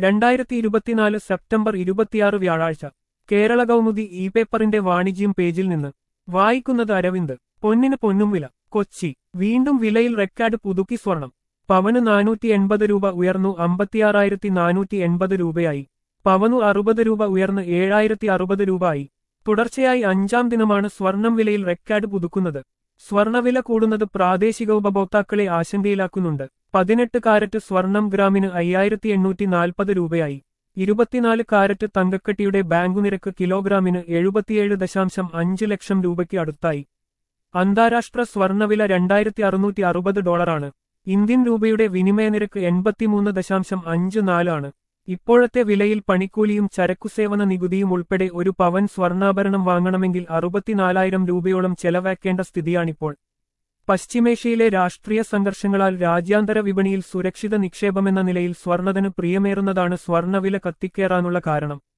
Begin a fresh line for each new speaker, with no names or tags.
2024 September 26 വ്യാഴാഴ്ച Kerala Kaumudi E പേപ്പറിന്റെ വാണിജ്യം പേജിൽ നിന്ന് വായിക്കുന്നത് അരവിന്ദ്. പൊന്നിന് പൊന്നും വില. കൊച്ചി. വീണ്ടും വിലയിൽ റെക്കോർഡ് പുതുക്കി സ്വർണം. പവന് 480 രൂപ ഉയർന്നു 56,480 രൂപയായി. പവനു 60 രൂപ ഉയർന്ന് 7,060 രൂപ ആയി. തുടർച്ചയായി 5-ാം ദിനമാണ് സ്വർണം വിലയിൽ റെക്കോർഡ് പുതുക്കുന്നത്. സ്വർണവില കൂടുന്നത് പ്രാദേശിക ഉപഭോക്താക്കളെ ആശങ്കയിലാക്കുന്നുണ്ട്. 18 കാരറ്റ് സ്വർണം ഗ്രാമിന് 5,840 രൂപയായി. 24 കാരറ്റ് തങ്കക്കട്ടിയുടെ ബാങ്കുനിരക്ക് കിലോഗ്രാമിന് 77.5 ലക്ഷം രൂപയ്ക്ക് അടുത്തായി. അന്താരാഷ്ട്ര സ്വർണവില $2,660. ഇന്ത്യൻ രൂപയുടെ വിനിമയ നിരക്ക് 83.54 ആണ്. ഇപ്പോഴത്തെ വിലയിൽ പണിക്കൂലിയും ചരക്കുസേവന നികുതിയും ഉൾപ്പെടെ ഒരു പവൻ സ്വർണ്ണാഭരണം വാങ്ങണമെങ്കിൽ 64,000 രൂപയോളം ചെലവാക്കേണ്ട സ്ഥിതിയാണിപ്പോൾ. പശ്ചിമേഷ്യയിലെ രാഷ്ട്രീയ സംഘർഷങ്ങളാൽ രാജ്യാന്തര വിപണിയിൽ സുരക്ഷിത നിക്ഷേപമെന്ന നിലയിൽ സ്വർണത്തിന് പ്രിയമേറുന്നതാണ് സ്വർണവില കത്തിക്കേറാനുള്ള കാരണം.